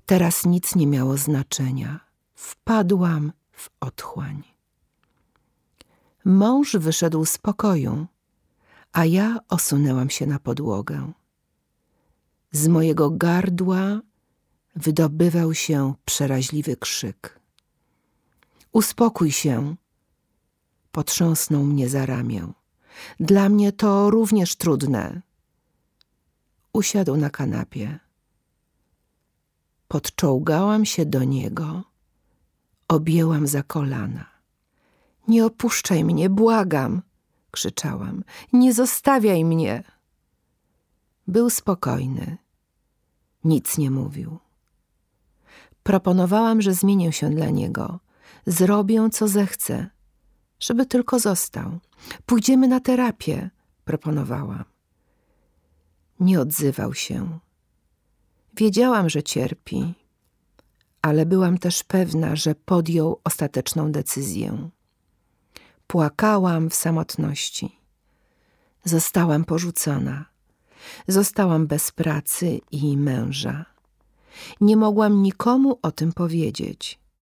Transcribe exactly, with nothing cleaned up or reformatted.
Teraz nic nie miało znaczenia. Wpadłam w otchłań. Mąż wyszedł z pokoju, a ja osunęłam się na podłogę. Z mojego gardła wydobywał się przeraźliwy krzyk. Uspokój się, potrząsnął mnie za ramię. Dla mnie to również trudne. Usiadł na kanapie. Podczołgałam się do niego, objęłam za kolana. Nie opuszczaj mnie, błagam, krzyczałam. Nie zostawiaj mnie. Był spokojny. Nic nie mówił. Proponowałam, że zmienię się dla niego. Zrobię, co zechce, żeby tylko został. Pójdziemy na terapię, proponowałam. Nie odzywał się. Wiedziałam, że cierpi, ale byłam też pewna, że podjął ostateczną decyzję. Płakałam w samotności. Zostałam porzucona. Zostałam bez pracy i męża. Nie mogłam nikomu o tym powiedzieć.